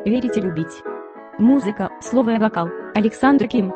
Верить и любить. Музыка, слово и вокал. Александр Ким.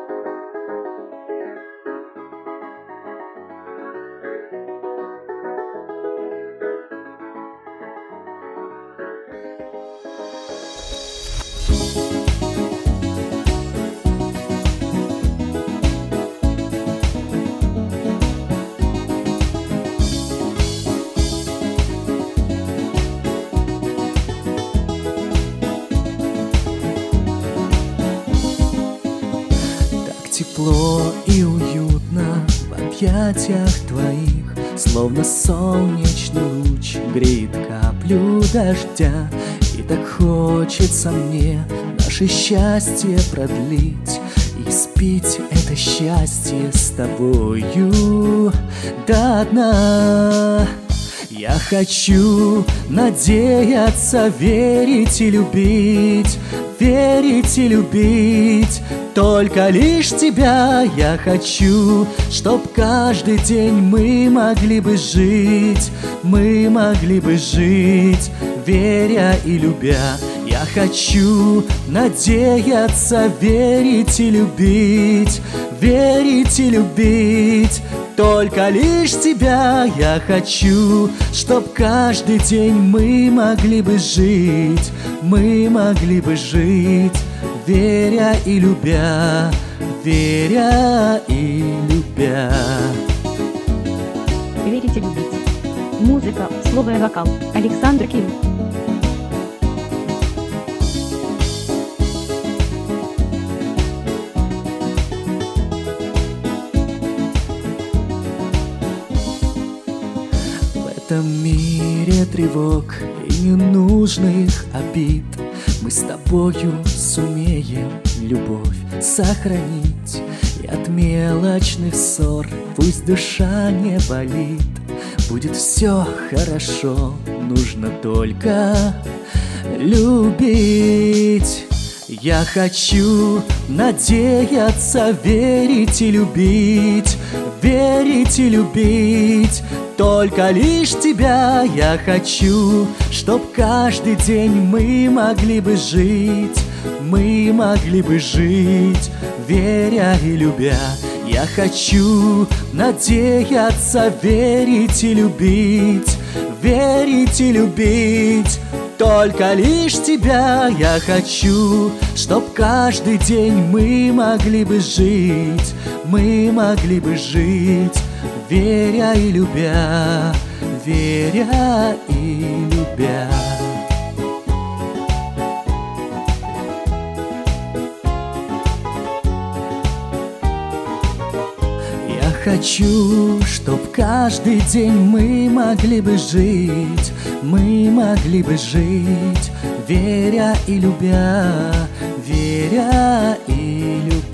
Тепло и уютно в объятиях твоих, словно солнечный луч греет каплю дождя. И так хочется мне наше счастье продлить и спить это счастье с тобою до дна. Я хочу надеяться, верить и любить, верить и любить. Только лишь тебя я хочу, чтоб каждый день мы могли бы жить, мы могли бы жить, веря и любя. Я хочу надеяться, верить и любить, верить и любить. Только лишь тебя я хочу, чтоб каждый день мы могли бы жить, мы могли бы жить, веря и любя, веря и любя. Верить и любить. Музыка, слово и вокал. Александр Ким. В этом мире тревог и ненужных обид мы с тобою сумеем любовь сохранить. И от мелочных ссор пусть душа не болит. Будет все хорошо, нужно только любить. Я хочу надеяться, верить и любить, верить и любить. Только лишь тебя я хочу, чтоб каждый день мы могли бы жить, мы могли бы жить, веря и любя. Я хочу надеяться, верить и любить, верить и любить. Только лишь тебя я хочу, чтоб каждый день мы могли бы жить, мы могли бы жить, веря и любя, веря и любя. Я хочу, чтоб каждый день мы могли бы жить, мы могли бы жить, веря и любя, веря и любя.